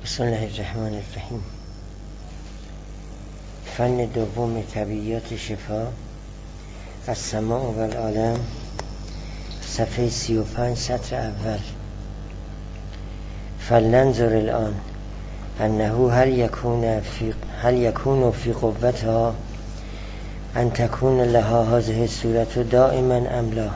بسم الله الرحمن الرحیم. فن دوم طبیعیات شفا، السماع و العالم، صفحه 35 سطر اول. فلننظر الان انه هل یکون فی قوتها ان تكون لها هذه الصورة دائما ام لا.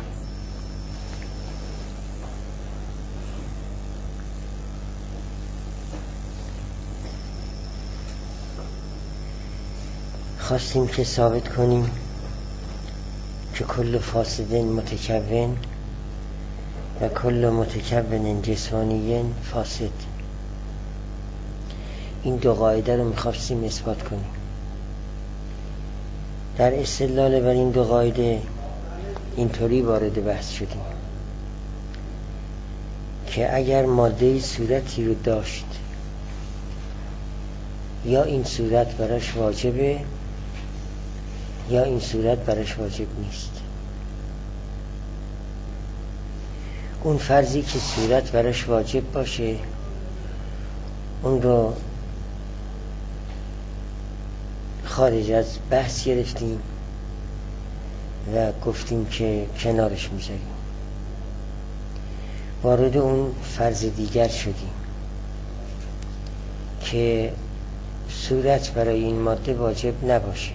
خواستیم که ثابت کنیم که کل فاسد متکون و کل متکون جسمانی فاسد. این دو قاعده رو میخواستیم اثبات کنیم. در استدلال بر این دو قاعده اینطوری وارد بحث شدیم که اگر ماده صورتی رو داشت، یا این صورت براش واجبه یا این صورت براش واجب نیست. اون فرضی که صورت براش واجب باشه اون رو خارج از بحث گرفتیم و گفتیم که کنارش میذاریم. وارد اون فرض دیگر شدیم که صورت برای این ماده واجب نباشه.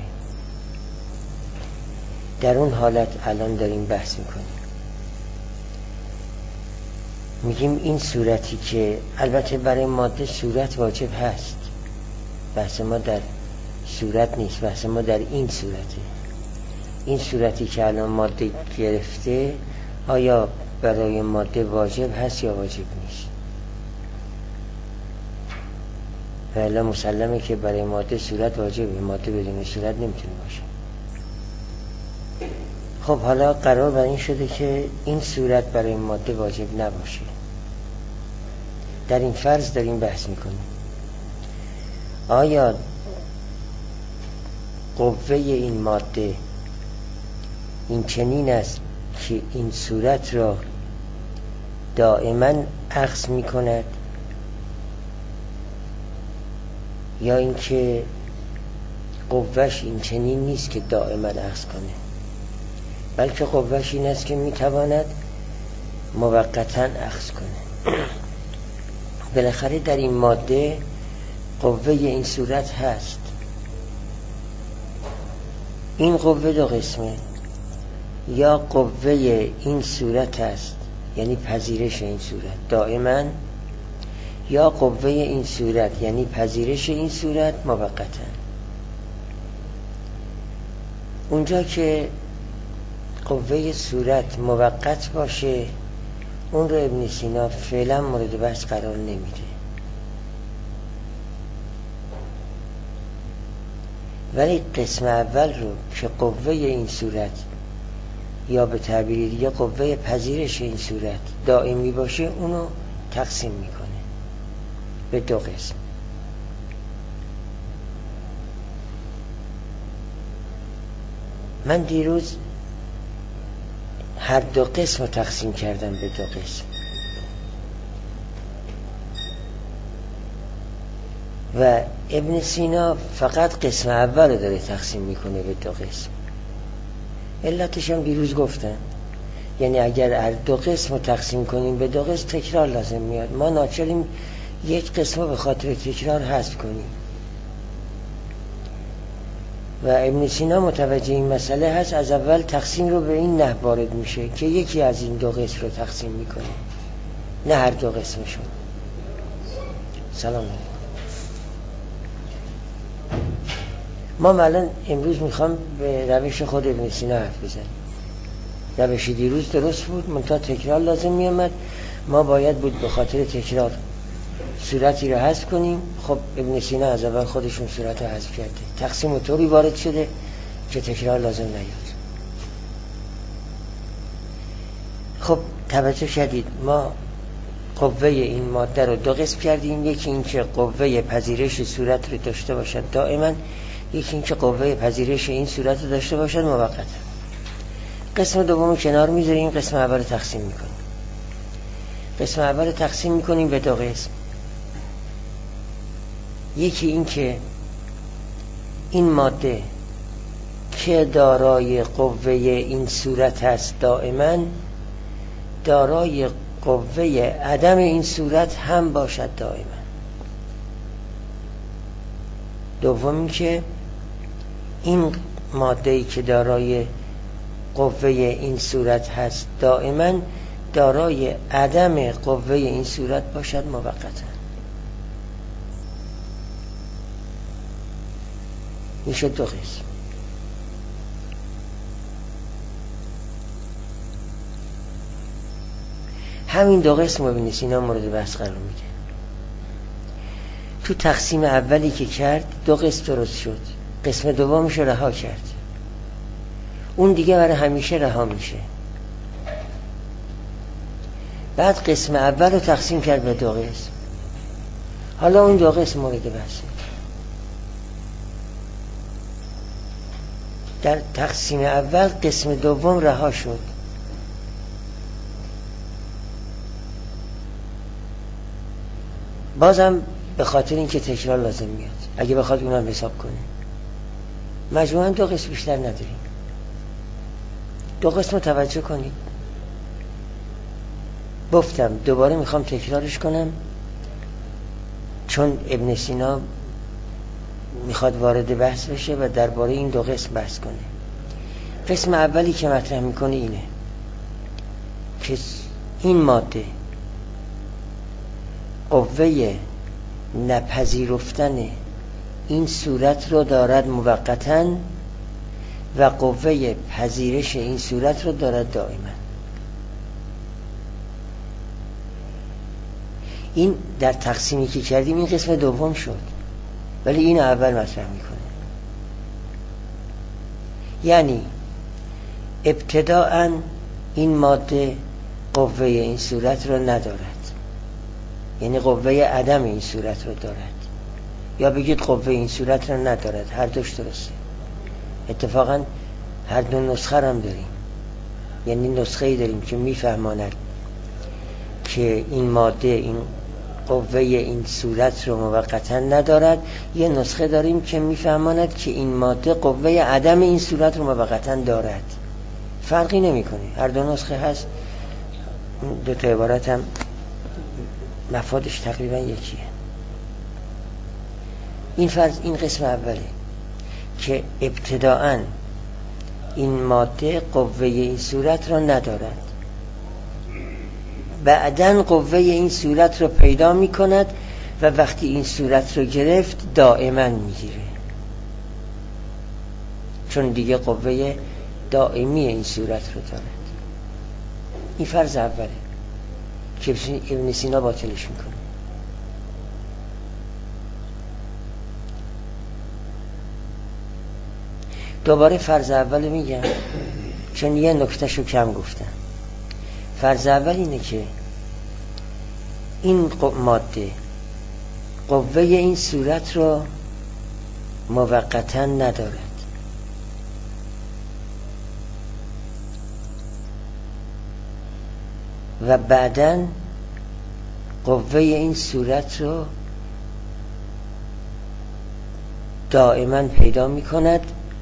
در اون حالت الان داریم بحث میکنیم. میگیم این صورتی که البته برای ماده صورت واجب هست، بحث ما در صورت نیست، بحث ما در این صورته. این صورتی که الان ماده گرفته آیا برای ماده واجب هست یا واجب نیست؟ ولی مسلمه که برای ماده صورت واجبه، ماده بدون صورت نمیتونه باشه. خب حالا قرار بر این شده که این صورت برای ماده واجب نباشه. در این فرض داریم بحث میکنیم آیا قوه این ماده این چنین است که این صورت را دائما اخذ میکند، یا اینکه قوهش این چنین نیست که دائما اخذ کنه، بلکه قوهش این است که میتواند موقتا اخذ کنه. بالاخره در این ماده قوه این صورت هست. این قوه دو قسمه، یا قوه این صورت هست یعنی پذیرش این صورت دائما، یا قوه این صورت یعنی پذیرش این صورت موقتا. اونجا که قوه صورت موقت باشه اون رو ابن سینا فعلا مورد بحث قرار نمیده، ولی قسم اول رو که قوه این صورت یا به تعبیر دیگه قوه پذیرش این صورت دائمی باشه اونو تقسیم میکنه به دو قسم. من دیروز هر دو قسم رو تقسیم کردم به دو قسم و ابن سینا فقط قسم اول رو داره تقسیم میکنه به دو قسم. علتش هم دیروز گفتن، یعنی اگر هر دو قسم رو تقسیم کنیم به دو قسم تکرار لازم میاد. ما ناچاریم یک قسم رو به خاطر تکرار حذف کنیم و ابن سینا متوجه این مسئله هست. از اول تقسیم رو به این نحو وارد میشه که یکی از این دو قسم رو تقسیم میکنه، نه هر دو قسمشون. سلام علیکم. ما الان امروز میخوام به روش خود ابن سینا حرف بزنیم. روش دیروز درست بود، منتها تکرار لازم میامد. ما باید بود به خاطر تکرار صورتی رو حذف کنیم. خب ابن سینا از اول خودشون صورت رو حذف کرده، تقسیم طوری وارد شده که تکرار لازم نیاد. خب توجه شدید، ما قوه این ماده رو دو قسم کردیم. یکی این که قوه پذیرش صورت رو داشته باشد دائما، یکی این که قوه پذیرش این صورت رو داشته باشد موقتا. قسم دوم کنار میذاریم، قسم اول رو تقسیم میکنیم. قسم اول رو تقسیم میکنیم به دو قسم. یکی این که این ماده که دارای قوه این صورت است دائما دارای قوه عدم این صورت هم باشد دائما. دوم که این ماده‌ای که دارای قوه این صورت هست دائما دارای عدم قوه این صورت باشد موقتا. میشه دو قسم. همین دو قسم ابن سینا مورد بحث قرار میده. تو تقسیم اولی که کرد دو قسم درست شد، قسم دومش رو رها کرد، اون دیگه برای همیشه رها میشه. بعد قسم اول رو تقسیم کرد به دو قسم، حالا اون دو قسم مورد بحثه. در تقسیم اول قسم دوم رها شد، بازم به خاطر اینکه تکرار لازم میاد اگه بخواد اونم حساب کنه. مجموعاً دو قسم بیشتر نداریم. دو قسم رو توجه کنید. گفتم دوباره میخوام تکرارش کنم چون ابن سینا میخواد وارد بحث بشه و درباره این دو قسم بحث کنه. قسم اولی که مطرح میکنه اینه که این ماده قوه نپذیرفتن این صورت رو دارد موقتاً و قوه پذیرش این صورت رو دارد دائما. این در تقسیمی که کردیم این قسم دوم شد، ولی این اول مطرح میکنه. یعنی ابتداءً این ماده قوه این صورت رو ندارد، یعنی قوه عدم این صورت رو دارد، یا بگید قوه این صورت رو ندارد، هر دوش درسته. اتفاقاً هر دو نسخه هم داریم، یعنی نسخه‌ای داریم که میفهماند که این ماده این قوه این صورت رو موقتا ندارد، یه نسخه داریم که میفهماند که این ماده قوه عدم این صورت رو موقتا دارد. فرقی نمیکنه، هر دو نسخه هست. دو تا عبارت هم مفادش تقریبا یکیه. این فرض این قسم اوله که ابتداءً این ماده قوه این صورت را ندارد، بعداً قوه این صورت را پیدا می کند و وقتی این صورت را گرفت دائما می گیره، چون دیگه قوه دائمی این صورت را دارد. این فرض اوله که ابن سینا باطلش می کنه. دوباره فرض اول میگم چون یه نکتهشو کم گفتم. فرض اول اینه که این ماده قوه این صورت رو موقتا ندارد، و بعداً قوه این صورت رو دائما پیدا می کند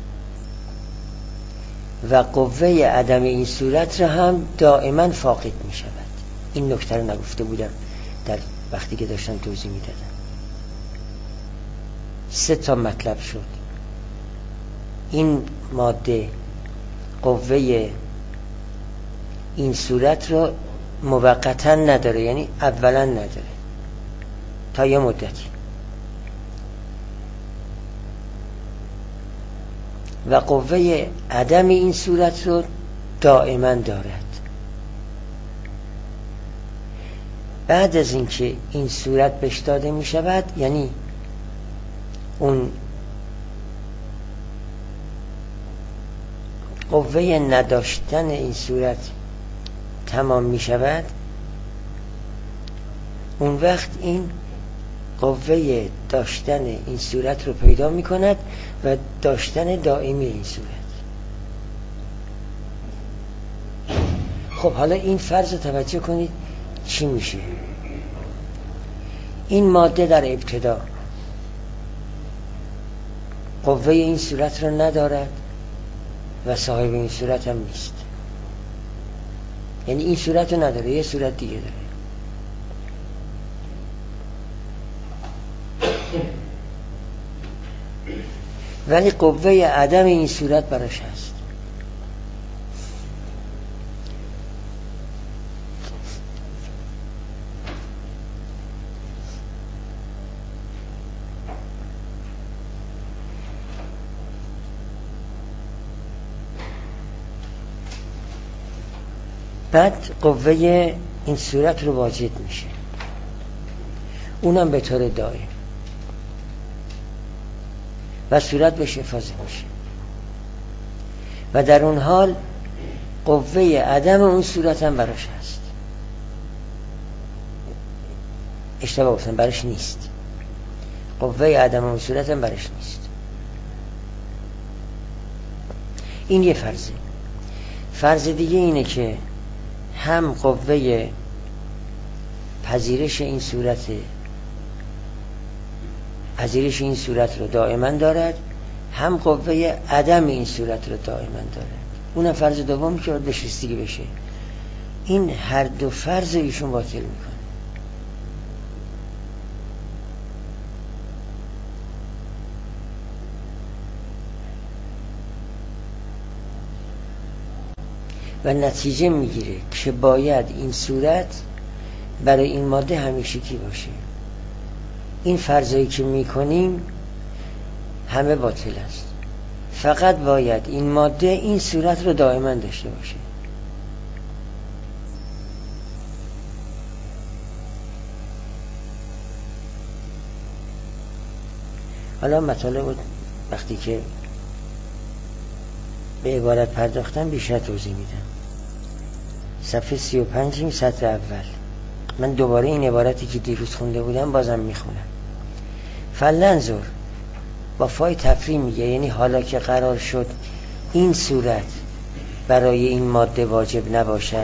و قوه عدم این صورت را هم دائما فاقد می شود. این نکته رو نگفته بودم در وقتی که داشتم توضیح می دادم. 3 تا مطلب شد. این ماده قوه این صورت را موقتا نداره، یعنی اولا نداره تا یه مدتی، و قوه عدم این صورت رو دائما دارد. بعد از اینکه این صورت بهش داده می شود، یعنی اون قوه نداشتن این صورت تمام می شود، اون وقت این قوه داشتن این صورت رو پیدا می کند و داشتن دائمی این صورت. خب حالا این فرض رو توجه کنید چی میشه. این ماده در ابتدا قوه این صورت رو ندارد و صاحب این صورت هم نیست. یعنی این صورت رو نداره، یه صورت دیگه داره. ولی قوه عدم این صورت براش هست. بعد قوه این صورت رو واجد میشه، اونم به طور دائم و صورت بهش افاضه میشه و در اون حال قوه عدم اون صورت هم براش هست. اشتباه گفتم، براش نیست. قوه عدم اون صورت هم براش نیست. این یه فرضه. فرض دیگه اینه که هم قوه پذیرش این صورت رو دائما دارد، هم قوه عدم این صورت رو دائما دارد. اونم فرض دومی که باید بشستگی بشه. این هر دو فرض ایشون باطل میکنه. و نتیجه میگیره که باید این صورت برای این ماده همیشگی باشه. این فرضایی که میکنیم همه باطل است. فقط باید این ماده این صورت رو دائما داشته باشه. حالا مطالب وقتی که به عبارت پرداختم بیشتر توضیح میدم. صفحه 35 سطر اول. من دوباره این عبارتی که دیروز خونده بودم بازم میخونم. فلنظر با فای تفریم میگه، یعنی حالا که قرار شد این صورت برای این ماده واجب نباشد،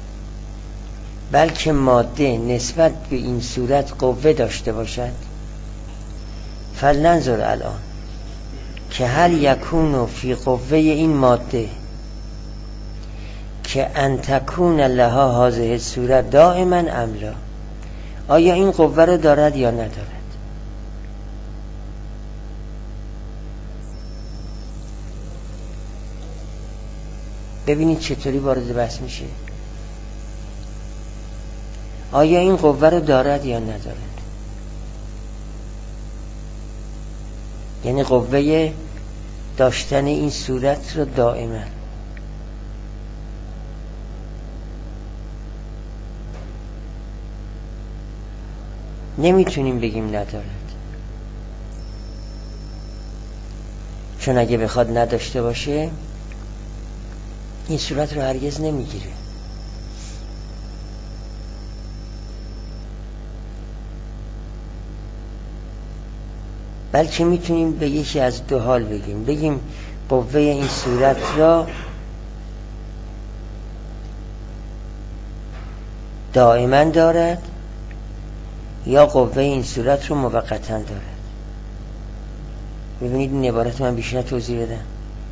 بلکه ماده نسبت به این صورت قوه داشته باشد، فلنظر الان که هل یکونو فی قوه این ماده که ان تکون لها هذه صورت دائما ام لا. آیا این قوه رو دارد یا ندارد؟ ببینید چطوری وارد بحث میشه. آیا این قوه رو دارد یا ندارد؟ یعنی قوه داشتن این صورت رو دائما. نمیتونیم بگیم ندارد، چون اگه بخواد نداشته باشه این صورت رو هرگز نمیگیره. بلکه میتونیم به یکی از دو حال بگیم قوه این صورت را دائما دارد یا قوه این صورت رو موقتا دارد. ببینید این عبارت من بیشتر توضیح بدم.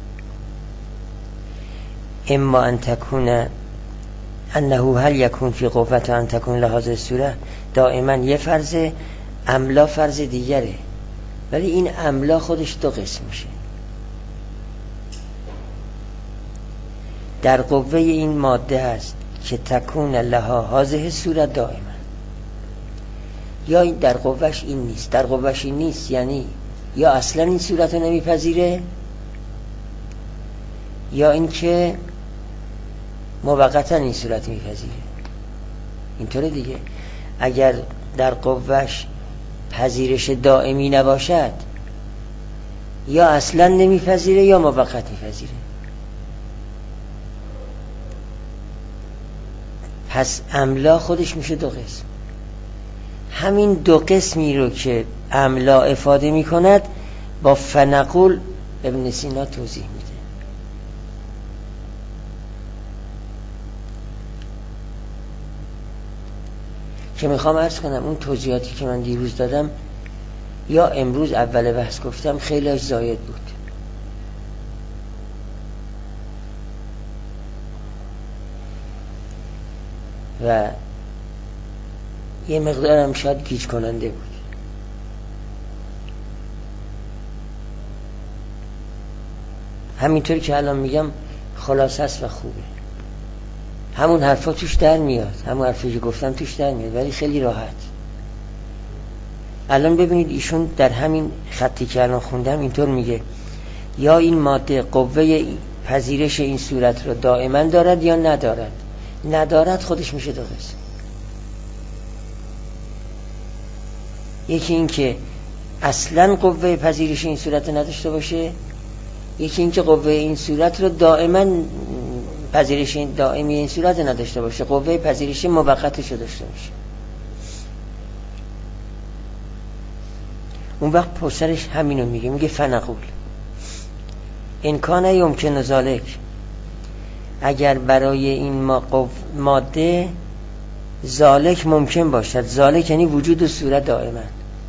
اما ان تکون انه هل یکون فی قوت ان تکون لهذه الصوره دائما یه فرضه، املا فرض دیگره. ولی این املا خودش دو قسم میشه. در قوه این ماده هست که تکون لها هذه صورت دائما، یا این در قوهش این نیست. در قوهش این نیست یعنی یا اصلا این صورت رو نمیپذیره، یا اینکه موقتا این صورت میپذیره. اینطوره دیگه. اگر در قوهش پذیرش دائمی نباشد، یا اصلا نمیپذیره یا موقت میپذیره. پس املا خودش میشه دو قسم. همین دو قسمی رو که املا افاده میکند با فنقول ابن سینا توضیح میده. که میخوام عرض کنم اون توضیحاتی که من دیروز دادم یا امروز اول بحث گفتم خیلیش زاید بود. و یه مقدارم شاید گیج کننده بود. همینطور که الان میگم خلاصه است و خوبه. همون حرفا توش در میاد، همون حرفی که گفتم توش در میاد، ولی خیلی راحت. الان ببینید ایشون در همین خطی که الان خوندم اینطور میگه یا این ماده قوه پذیرش این صورت رو دائما دارد یا ندارد. ندارد خودش میشه دو قسم. یکی این که اصلا قوه پذیرش این صورت نداشته باشه، یکی این که قوه این صورت رو دائما پذیرش این دائمی این صورت نداشته باشه، قوه پذیرش موقتش رو داشته باشه. اون وقت پسرش همینو میگه فنقول این کانه یمکن ذالک، اگر برای این ماده ذالک ممکن باشد. ذالک یعنی وجود و صورت دائما،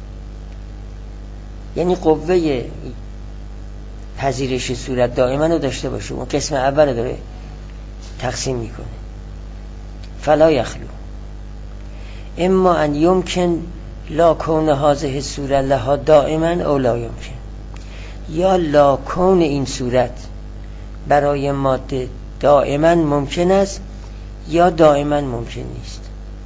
یعنی قوه پذیرش صورت دائما رو داشته باشه. اون قسم اول رو داره تقسیم میکنه. فلا یخلو اما ان یمکن لا کون هذه صورت لها دائما او لا یمکن، یا لا کون این صورت برای ماده دائما ممکن است یا دائما ممکن نیست.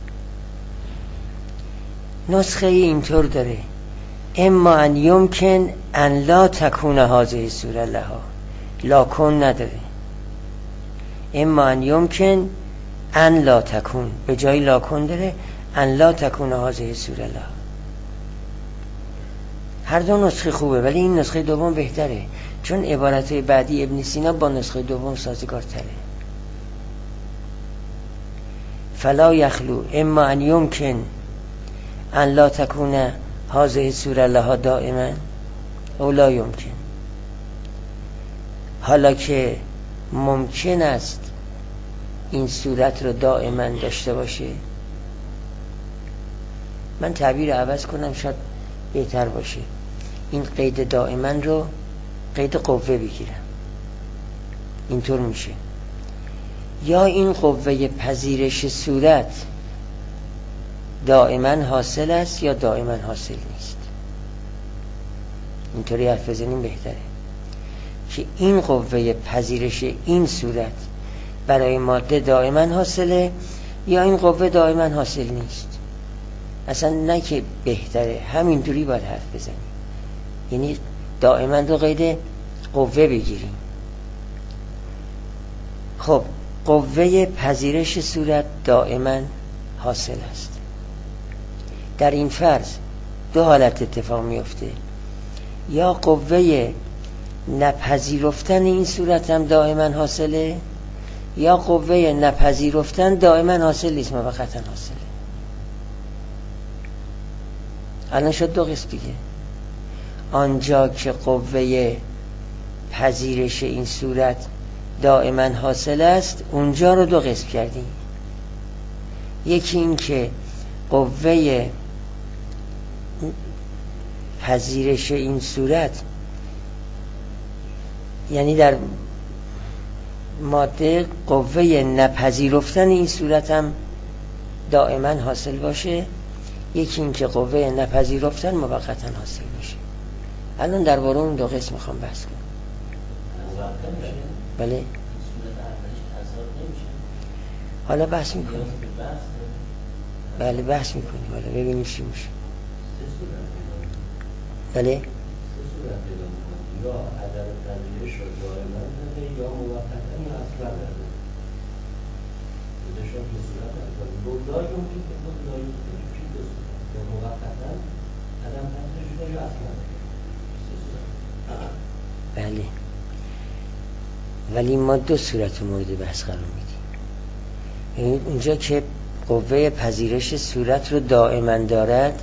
نسخه اینطور داره اما ان یمکن ان لا تکون هذه صورت لها، لا کون نداره. اما ان یمکن ان لا تکون به جای لا کون داره ان لا تکون هذه صورت لها. هر دو نسخه خوبه، ولی این نسخه دوم بهتره، چون عبارت بعدی ابن سینا با نسخه دوم سازگارتره. فلا یخلو اما ان یمکن ان لا تکون هذه صورت لها دائما او لا یمکن. حالا که ممکن است این صورت رو دائما داشته باشه، من تعبیر عوض کنم شاید بهتر باشه، این قید دائما رو قید قوه بگیرم. اینطور میشه یا این قوه پذیرش صورت دائما حاصل است یا دائما حاصل نیست. اینطوری حرف بزنیم بهتره که این قوه پذیرش این صورت برای ماده دائما حاصله یا این قوه دائما حاصل نیست. اصلا نه که بهتره، همینطوری باید حرف بزنیم، یعنی دائما رو قید قوه بگیریم. خب قوه پذیرش صورت دائما حاصل است. در این فرض دو حالت اتفاق میفته، یا قوه نپذیرفتن این صورت هم دائما حاصله، یا قوه نپذیرفتن دائما حاصل نیست، موقتا حاصله. الان شد دو قسم دیگه. آنجا که قوه پذیرش این صورت دائما حاصل است، اونجا رو دو قسم کردیم. یکی این که قوه پذیرش این صورت یعنی در ماده قوه نپذیرفتن این صورت هم دائما حاصل باشه، یکی این که قوه نپذیرفتن موقتا حاصل باشه. الان درباره اون دو قسم میخوام بحث کنم. بله حالا بحث میکنیم. بله بحث میکنیم، حالا ببینیم چی میشه. بله یا عدم پذیرش رو دائما داره یا موقتا یا اصلا داره. خودشون به صورت دولای ممکن که دولای یا موقتا عدم پذیرش رو یا اصلا داره. بله، ولی ما دو صورت مورد بحث قرار میدیم. اونجا که قوه پذیرش صورت رو دائما دارد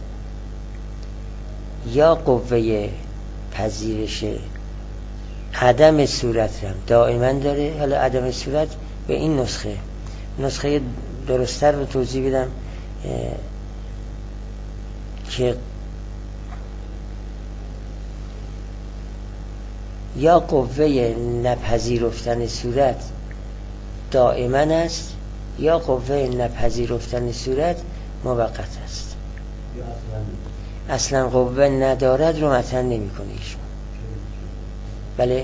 یا قوه پذیرش عدم صورت هم دائما داره. حالا عدم صورت به این نسخه درستر رو توضیح بدم که یا قوه نپذیرفتن صورت دائما است یا قوه نپذیرفتن صورت موقت است. اصلا قوه ندارد رو مطرح نمی‌کنه ایشون. بله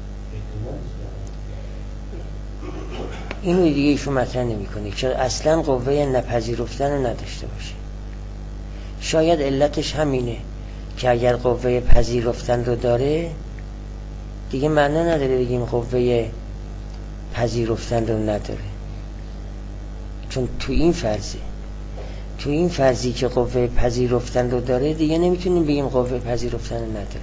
اینو دیگه ایشون مطرح نمی‌کنه چون اصلا قوه نپذیرفتن رو نداشته باشه. شاید علتش همینه که اگر قوه پذیرفتن رو داره دیگه معنا نداره بگیم قوه پذیرفتن رو نداره، چون تو این فرضی که قوه پذیرفتن رو داره دیگه نمیتونیم بگیم قوه پذیرفتن رو نداره.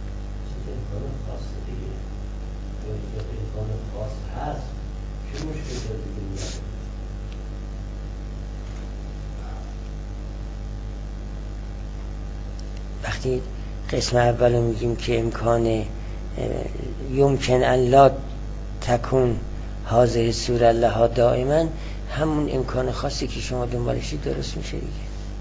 وقتی قسم اول رو میگیم که امکان یمکن ان لا تکون حاضر صورت لها دائما، همون امکان خاصی که شما دنبالشید درست میشه دیگه.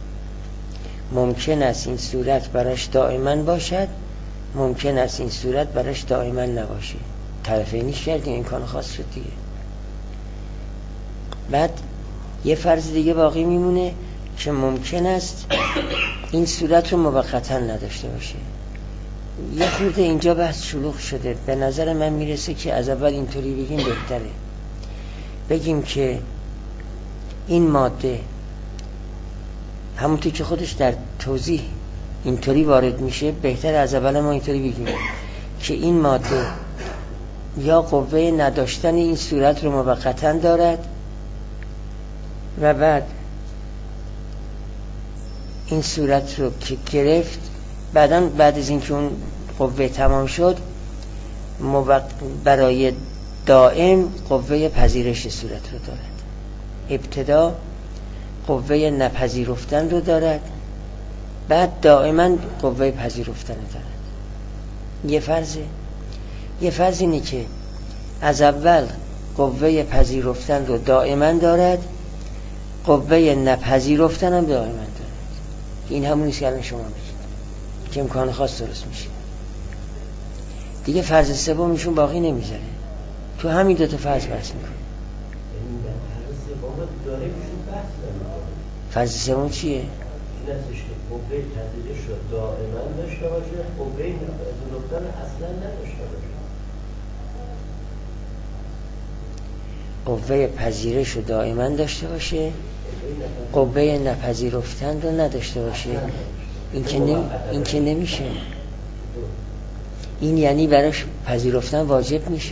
ممکن است این صورت براش دائما باشد، ممکن است این صورت براش دائما نباشه. طرفینیش کردیم امکان خاص شد دیگه. بعد یه فرض دیگه باقی میمونه که ممکن است این صورت رو موقتا نداشته باشه. یه خورده اینجا بحث شلوغ شده. به نظر من میرسه که از اول اینطوری بگیم بهتره. بگیم که این ماده همونطور که خودش در توضیح اینطوری وارد میشه، بهتر از اول ما اینطوری بگیم که این ماده یا قوه نداشتن این صورت رو موقتا دارد و این صورت رو که گرفت بعد از اینکه اون قوه تمام شد برای دائم قوه پذیرش صورت رو دارد. ابتدا قوه نپذیرفتن رو دارد، بعد دائما قوه پذیرفتن رو دارد. یه فرض اینه که از اول قوه پذیرفتن رو دائما دارد، قوه نپذیرفتن هم دائما دارد. این همونیست که الان شما بگید که امکان خاص درست میشه دیگه. فرض سومشون باقی نمیذاره، تو همین دو تا فرض بحث میکنه. فرض سوم چیه؟ این هستش که قوه پذیرش رو دائما داشته باشه، قوه نپذیرفتن اصلا نداشته باشه. قوه پذیرش رو دائما داشته باشه، قوه نپذیرفتن رو نداشته باشه. این که نمیشه. این یعنی براش پذیرفتن واجب میشه.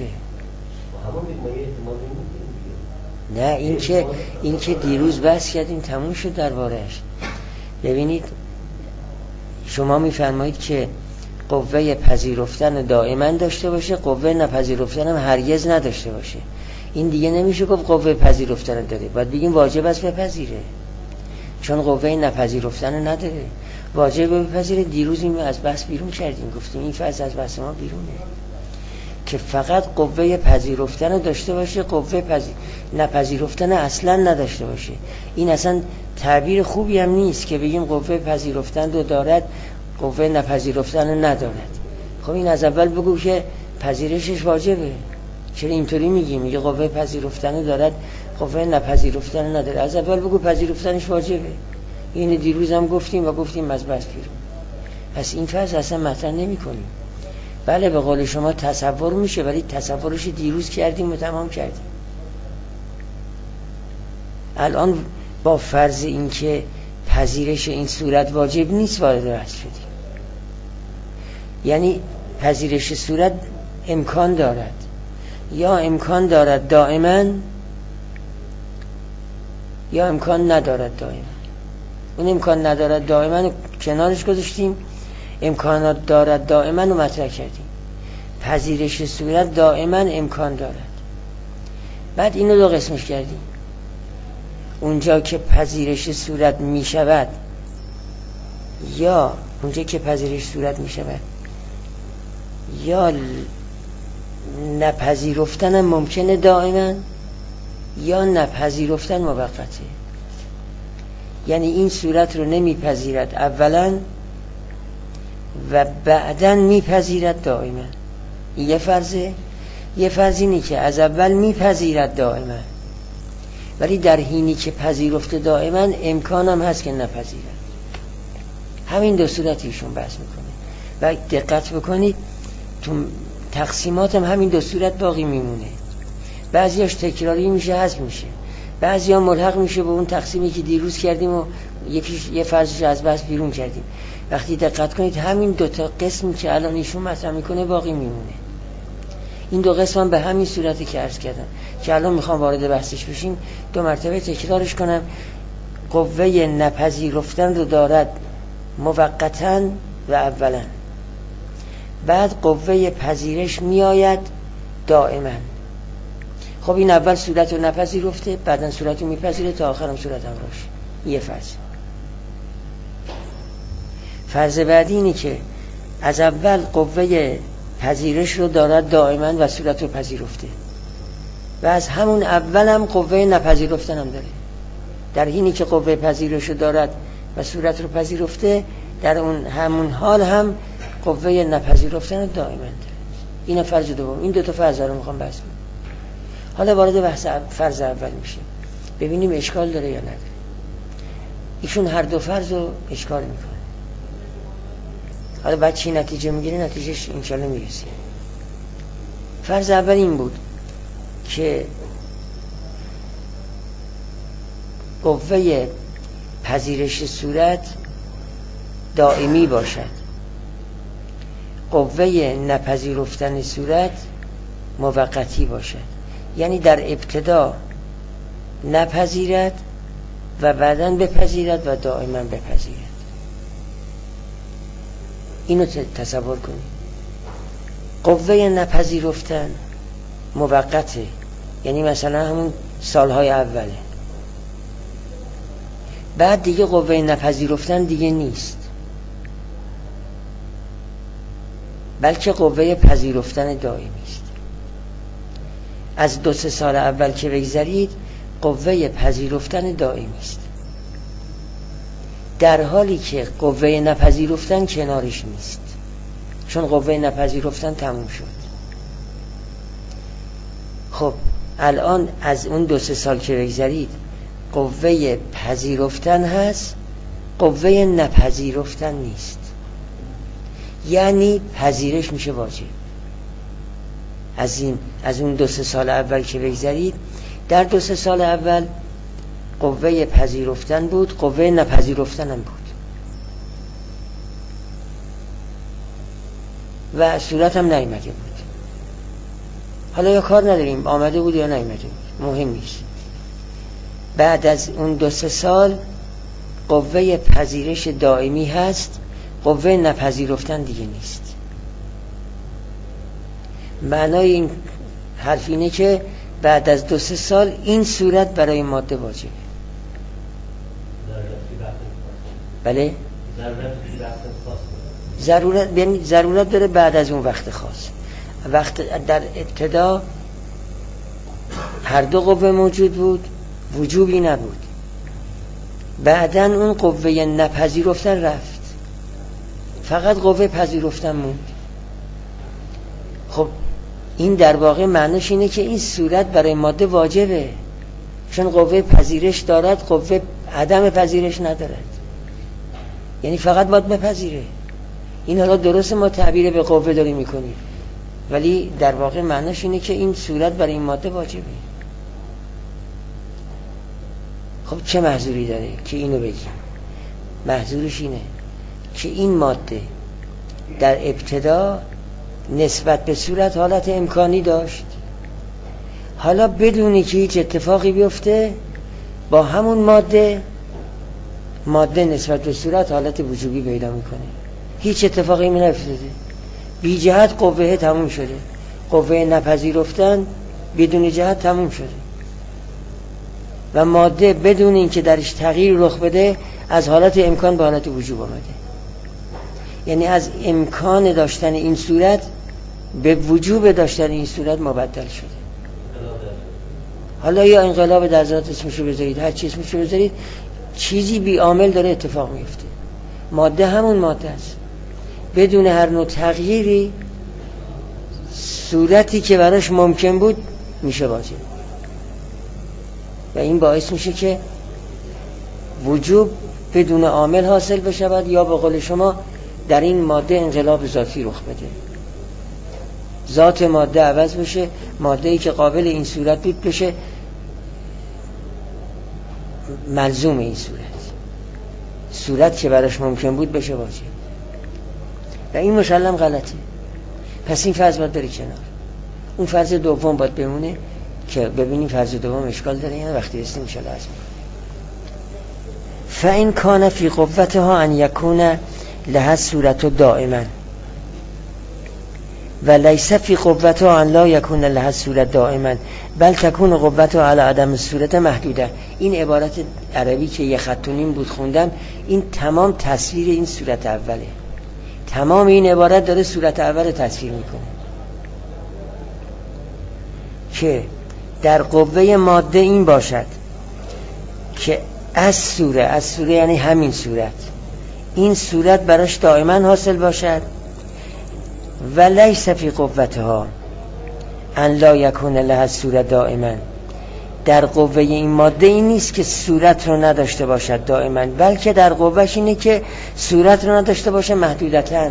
نه این که دیروز بحث کردیم تموم شد درباره‌اش. ببینید شما میفرمایید که قوه پذیرفتن دائما داشته باشه، قوه نپذیرفتن هم هرگز نداشته باشه. این دیگه نمیشه گفت قوه پذیرفتن داره، باید بگیم واجب است بپذیره، چون قوه نپذیرفتن نداره. واجب بپذیره. دیروز این از بحث بیرون کردیم، گفتیم این فرض از بحث ما بیرونه که فقط قوه پذیرفتن داشته باشه، قوه نپذیرفتن اصلا نداشته باشه. این اصلا تعبیر خوبی هم نیست که بگیم قوه پذیرفتن رو دارد، قوه نپذیرفتن ندارد. خب این از اول بگو که پذیرشش واجبه. چرا اینطوری میگه قوه پذیرفتن دارد، قوه نپذیرفتن نداره؟ از اول بگو پذیرفتنش واجبه. این دیروز هم گفتیم و گفتیم از بس بیرون. پس این فرض اصلا مطرح نمی کنیم. بله به قول شما تصور میشه، ولی تصورش دیروز کردیم و تمام کردیم. الان با فرض این که پذیرش این صورت واجب نیست وارد بحث شدیم. یعنی پذیرش صورت امکان دارد، یا امکان دارد دائما یا امکان ندارد دائما. اون امکان ندارد دائما کنارش گذاشتیم، امکانات دارد دائما رو مطرح کردیم. پذیرش صورت دائما امکان دارد. بعد اینو دو قسمش کردیم. اونجا که پذیرش صورت می شود، یا اونجا که پذیرش صورت می شود یا نپذیرفتن ممکنه دائما، یا نپذیرفتن موقته. یعنی این صورت رو نمیپذیرد اولا و بعداً میپذیرد دائما. یه فرضه. یه فرض اینه که از اول میپذیرد دائما، ولی در حینی که پذیرفته دائما امکان هم هست که نپذیرد. همین دو صورت ایشون بحث میکنه و دقت بکنید تو تقسیمات هم همین دو صورت باقی میمونه. بعضیاش تکراری میشه، حذف میشه، بعضیا ملحق میشه به اون تقسیمی که دیروز کردیم و یه فرضش از بحث بیرون کردیم. وقتی دقت کنید همین دو تا قسمی که الان ایشون مطرح میکنه باقی میمونه. این دو قسم هم به همین صورتی که عرض کردم که الان میخوام وارد بحثش بشیم دو مرتبه تکرارش کنم. قوه نپذیرفتن رو دارد موقتا و اولا، بعد قوه پذیرش میآید دائما. خب این اول صورت رو نپذیرفته، بعدا صورت رو میپذیره، تا آخرم صورت هم روش. یه فرض. فرض بعدی اینه که از اول قوه پذیرش رو دارد دائما و صورت رو پذیرفته و از همون اول هم قوه نپذیرفتن هم داره. در حینی که قوه پذیرش رو دارد و صورت رو پذیرفته، در اون همون حال هم قوه نپذیرفتن رو دائما داره. این فرض دوم. این دو تا فرض رو میخوام بحث کنم. حالا وارد بحث فرض اول میشیم، ببینیم اشکال داره یا نداره. ایشون هر دو فرض رو اشکال میکنه. حالا بعد چی نتیجه میگیره، نتیجهش انشالله میرسیم. فرض اول این بود که قوه پذیرش صورت دائمی باشد، قوه نپذیرفتن صورت موقتی باشد. یعنی در ابتدا نپذیرد و بعداً بپذیرد و دائما بپذیرد. اینو تصور کنید. قوه نپذیرفتن موقته، یعنی مثلا همون سالهای اوله، بعد دیگه قوه نپذیرفتن دیگه نیست، بلکه قوه پذیرفتن دائمی است. از 2-3 سال اول که بگذرید قوه پذیرفتن دائمی است، در حالی که قوه نپذیرفتن کنارش نیست، چون قوه نپذیرفتن تموم شد. خب الان از اون 2-3 سال که بگذرید قوه پذیرفتن هست، قوه نپذیرفتن نیست. یعنی پذیرش میشه واجب. از اون 2-3 سال اول که بگذرید، در 2-3 سال اول قوه پذیرفتن بود، قوه نپذیرفتن هم بود و صورت هم نیامده بود. حالا یا کار نداریم آمده بود یا نیامده بود، مهم نیست. بعد از اون 2-3 سال قوه پذیرش دائمی هست، قوه نپذیرفتن دیگه نیست. معنای این حرف اینه که بعد از 2-3 سال این صورت برای ماده واجبه. بله؟ ضرورت داره بعد از اون وقت خاص. وقت در ابتدا هر دو قوه موجود بود، وجوبی نبود. بعداً اون قوه نپذیرفتن رفت، فقط قوه پذیرفتن موند. خب این در واقع معنیش اینه که این صورت برای ماده واجبه، چون قوه پذیرش دارد، قوه عدم پذیرش ندارد. یعنی فقط باید بپذیره. این حالا درست ما تعبیر به قوه داریم میکنیم، ولی در واقع معنیش اینه که این صورت برای این ماده واجبه. خب چه محذوری داره که اینو بگیم؟ محذورش اینه که این ماده در ابتدا نسبت به صورت حالت امکانی داشت، حالا بدونی که هیچ اتفاقی بیفته با همون ماده نسبت به صورت حالت وجوبی پیدا میکنه. هیچ اتفاقی نیفتاده، بی جهت قوه تموم شده، قوه نپذیرفتن بدون جهت تموم شده و ماده بدون اینکه درش تغییر رخ بده از حالت امکان به حالت وجوب آمده. یعنی از امکان داشتن این صورت به وجوب داشتن این صورت مبدل شده. حالا یا انقلاب در ذات اسمشو بذارید، هر چی اسمشو بذارید، چیزی بی عامل داره اتفاق میفته. ماده همون ماده است، بدون هر نوع تغییری صورتی که براش ممکن بود میشه واجب و این باعث میشه که وجوب بدون عامل حاصل بشود یا به قول شما در این ماده انقلاب ذاتی رخ بده، ذات ماده عوض بشه، ماده‌ای که قابل این صورت بود بشه ملزوم این صورت که براش ممکن بود بشه واجب و این مسلم غلطه. پس این فرض باید بره کنار، اون فرض دوم باید بمونه که ببینیم فرض دوم اشکال داره یا وقتی رسیم ان شاء الله از فإن كان في قوتها ان يكون لها صورت دائما وليس في قوتها ان لا يكون لها صورت دائما بل تكون قوتها على عدم الصورت محدوده. این عبارت عربی که یه خط و نیم بود خوندم، این تمام تصویر این صورت اوله، تمام این عبارت داره صورت اول تصویر میکنه که در قوه ماده این باشد که از صوره یعنی همین صورت، این صورت براش دائما حاصل باشد و لیس فی قوتها ان لا یکون لها صورت دائما، در قوه این ماده این نیست که صورت رو نداشته باشد دائما، بلکه در قوهش اینه که صورت رو نداشته باشه محدودتاً،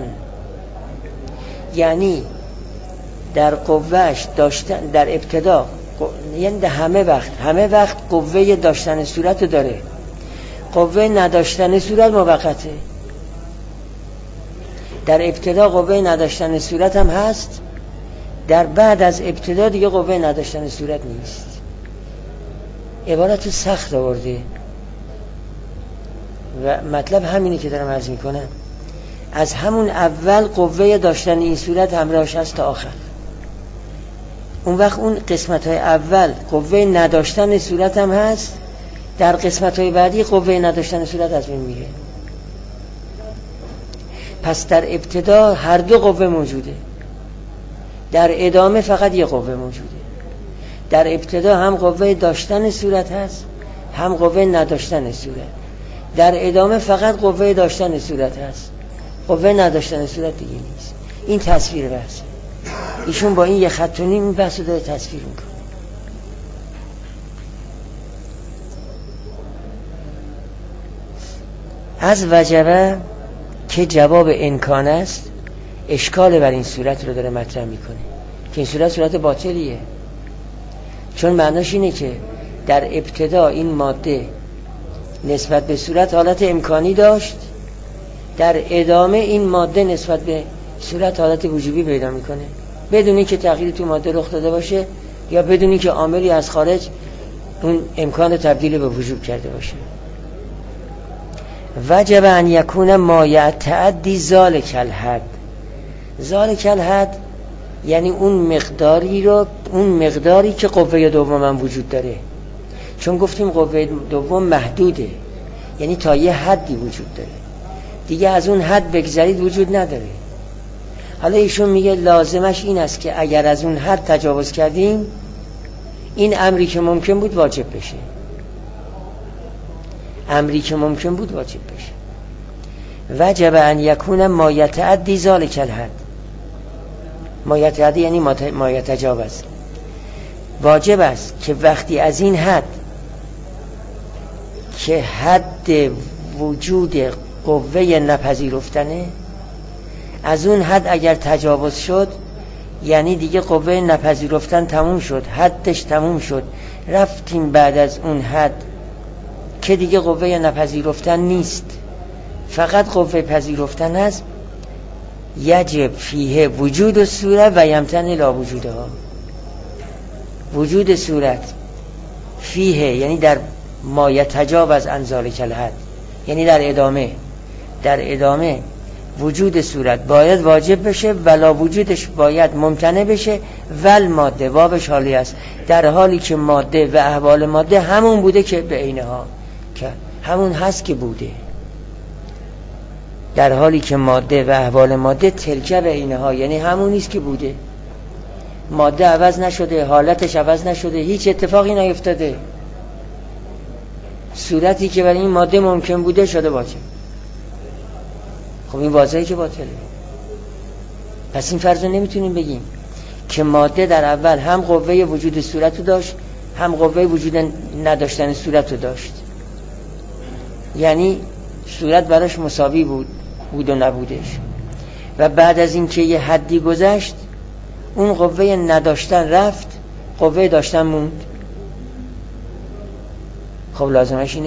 یعنی در قوهش داشتن در ابتدا، یعنی همه وقت قوه داشتن صورت رو داره، قوه نداشتن صورت موقته. در ابتدا قوه نداشتن صورت هم هست، در بعد از ابتدا دیگه قوه نداشتن صورت نیست. عبارت سخت آورده و مطلب همینه که دارم عرض میکنم. از همون اول قوه داشتن این صورت همراهش هست تا آخر. اون وقت اون قسمت های اول قوه نداشتن صورت هم هست، در قسمت های بعدی قوه نداشتن صورت از بین میره. پس در ابتدا هر دو قوه موجوده، در ادامه فقط یه قوه موجوده. در ابتدا هم قوه داشتن صورت هست، هم قوه نداشتن صورت. در ادامه فقط قوه داشتن صورت هست، قوه نداشتن صورت دیگه نیست. این تصویر بحثه. ایشون با این یه خط و نیم این بحث رو داره تصویر میکنه. از وجبه که جواب امکان است، اشکال بر این صورت رو داره مطرح میکنه که این صورت باطلیه، چون معناش اینه که در ابتدا این ماده نسبت به صورت حالت امکانی داشت، در ادامه این ماده نسبت به صورت حالت وجوبی پیدا میکنه، بدون اینکه تغییری تو ماده رخ داده باشه یا بدون اینکه عاملی از خارج اون امکان تبدیل به وجوب کرده باشه. وجب ان یکون ما یتعدی ذالک الحد. ذالک الحد یعنی اون مقداری که قوه دوم هم وجود داره، چون گفتیم قوه دوم محدوده، یعنی تا یه حدی وجود داره، دیگه از اون حد بگذرید وجود نداره. حالا ایشون میگه لازمش این است که اگر از اون حد تجاوز کردیم، این امری که ممکن بود واجب بشه، امری که ممکن بود واجب بشه. وجب ان یکون ما یتعدی ذالک الحد. ما یتعدی یعنی ما یتجاوز. واجب است که وقتی از این حد که حد وجود قوه نپذیرفتنه، از اون حد اگر تجاوز شد، یعنی دیگه قوه نپذیرفتن تموم شد، حدش تموم شد، رفتیم بعد از اون حد که دیگه قوه نپذیرفتن نیست، فقط قوه پذیرفتن هست، یجب فیه وجود صورت و یمتن لا وجودها. وجود صورت فیه یعنی در ما یتجاوز عن ذالک الحد، یعنی در ادامه وجود صورت باید واجب بشه، ولا وجودش باید ممتنع بشه. ول ماده وابش حالی است، در حالی که ماده و احوال ماده همون بوده که به عینها، که همون هست که بوده، در حالی که ماده و احوال ماده تلکه به عینها، یعنی همون نیست که بوده، ماده عوض نشده، حالتش عوض نشده، هیچ اتفاقی نیفتاده، صورتی که برای این ماده ممکن بوده شده واجب. خب این واضحه که باطله. پس این فرض رو نمیتونیم بگیم که ماده در اول هم قوه وجود صورت رو داشت، هم قوه وجود نداشتن صورت رو داشت. یعنی صورت براش مساوی بود و نبودش. و بعد از این که یه حدی گذشت، اون قوه نداشتن رفت، قوه داشتن موند. خب لازمش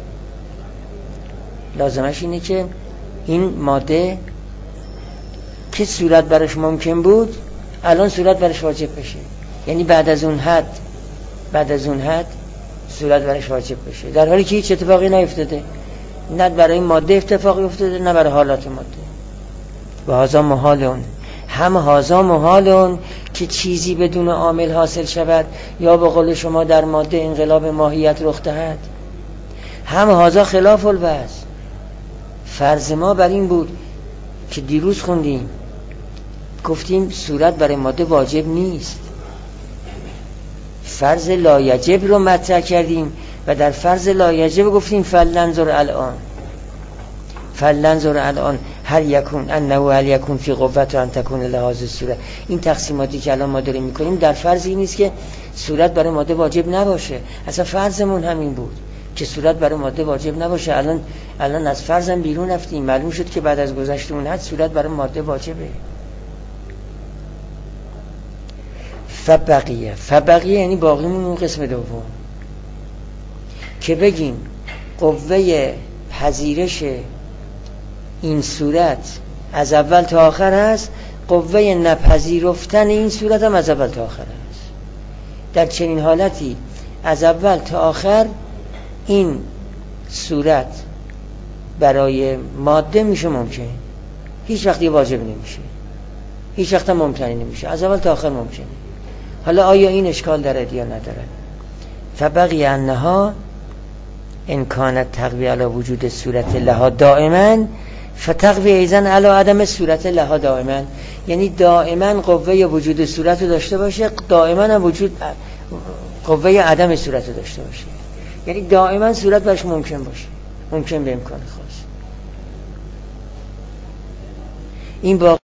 اینه که این ماده که صورت براش ممکن بود، الان صورت براش واجب بشه. یعنی بعد از اون حد صورت براش واجب بشه، در حالی که هیچ اتفاقی نیفتاده. نه برای ماده اتفاقی افتاده، نه برای حالات ماده. و هذا محالون، هم هذا محالون که چیزی بدون عامل حاصل شود، یا به قول شما در ماده انقلاب ماهیت رخ دهد. هم هذا خلاف الوضع. فرض ما بر این بود که دیروز خوندیم، گفتیم صورت برای ماده واجب نیست. فرض لایجب رو مطرح کردیم و در فرض لایجب گفتیم فلننظر الان هل یکون فی قوت ان تکون لهذا صورت. این تقسیماتی که الان ما داریم میکنیم در فرض این نیست که صورت برای ماده واجب نباشه. اصلا فرضمون همین بود که صورت برای ماده واجب نباشه. الان از فرضم بیرون رفتیم، معلوم شد که بعد از گذشت اون حد صورت برای ماده واجبه. فبقیه یعنی باقیمون اون قسم دوم که بگیم قوه پذیرش این صورت از اول تا آخر هست، قوه نپذیرفتن این صورت هم از اول تا آخر هست. در چنین حالتی از اول تا آخر این صورت برای ماده میشه ممکن، هیچ وقتی واجب نمیشه، هیچ وقت ممتنع نمیشه، از اول تا آخر ممکنه. حالا آیا این اشکال دارد یا ندارد؟ فبقی انها ان کانت تقوی علی وجود صورت لها دائما فتقوی ایزن علی عدم صورت لها دائما. یعنی دائما قوه وجود صورت رو داشته باشه، دائما هم وجود قوه عدم صورت رو داشته باشه. یعنی دائما صورت برش ممکن باشه، ممکن به امکان خاص. این با